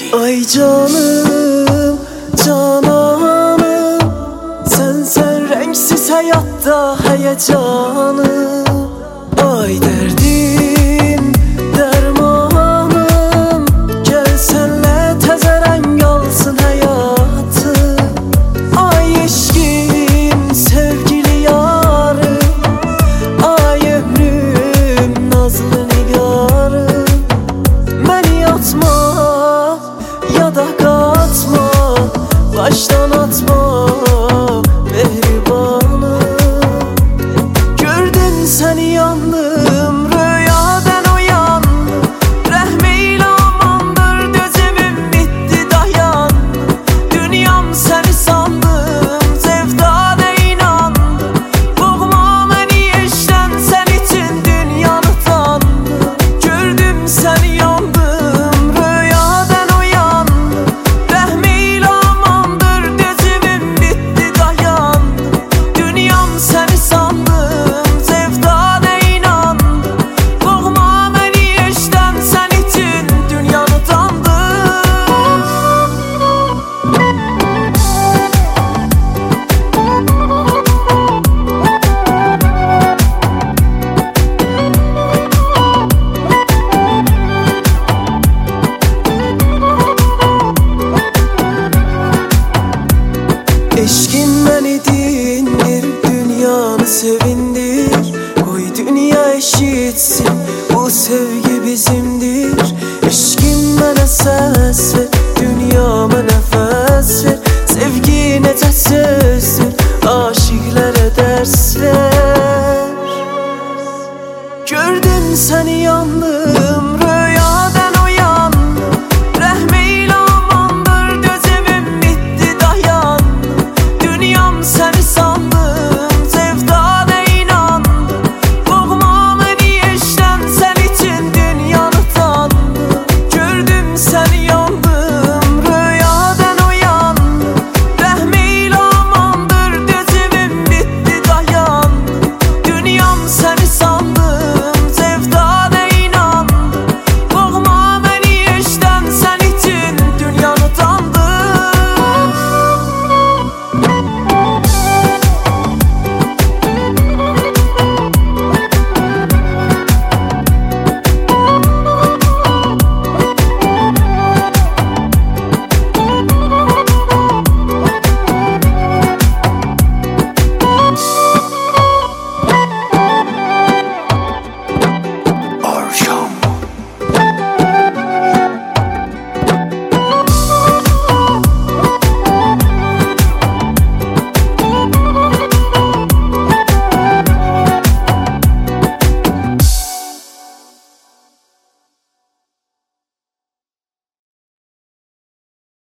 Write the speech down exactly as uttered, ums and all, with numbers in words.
Ay canım, cananım, sen sen renksiz hayatta heyecanım. Ay derdim, dermanım, gel senle teze renk alsın hayatı. Ay eşkin, sevgili yarım, ay ömrüm, nazlı nigarım. Beni yatma ya da katma, baştan atma mehribanı. Gördüm seni yandım, rüyadan uyandım. Rəhmeyle amandır, gözümün bitti dayandım. Dünyam seni sandım, sevdana inandım. Boğma beni eşten, sen için dünyanı tandım. Gördüm seni yandım, rüyadan uyandım. Rəhmeyle amandır, gözümün bitti dayandım. Dünyam seni sandım, sevdana inandım. Boğma beni eşten, sen için dünyanı tandım. Eşkin beni dindir, dünyanı sevindir. Koy dünya eşitsin, bu sevgi bizimdir. Eşkin bana ses ver, dünyama nefes ver. Sevgi necə sözdür, aşıqlara ders ver. Gördüm seni yandım,